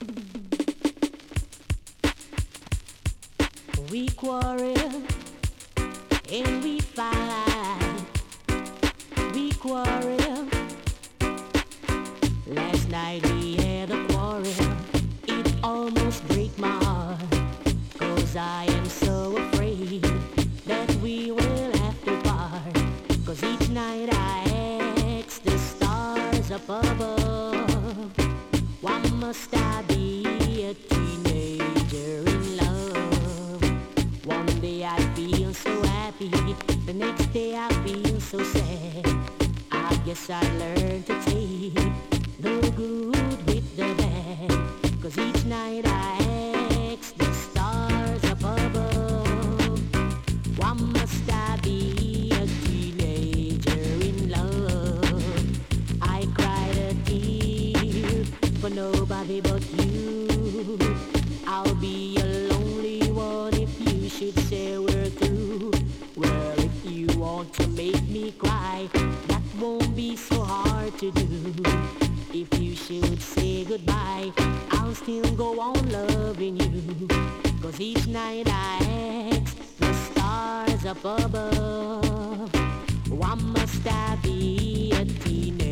We quarrel and we fight. We quarrel. Last night we had a quarrel. It almost break my heart. 'Cause I am so afraid that we will have to part. 'Cause each night I ask the stars up above, why must I be a teenager in love? One day I feel so happy, the next day I feel so sad. I guess I learned to take the good with the bad. 'Cause each night I ask the stars up above, why must I be a teenager in love? I cried a tear for nobody but you. I'll be a lonely one if you should say we're through. Well, if you want to make me cry, that won't be so hard to do. If you should say goodbye, I'll still go on loving you. 'Cause each night I ask the stars up above, why must I be a teenager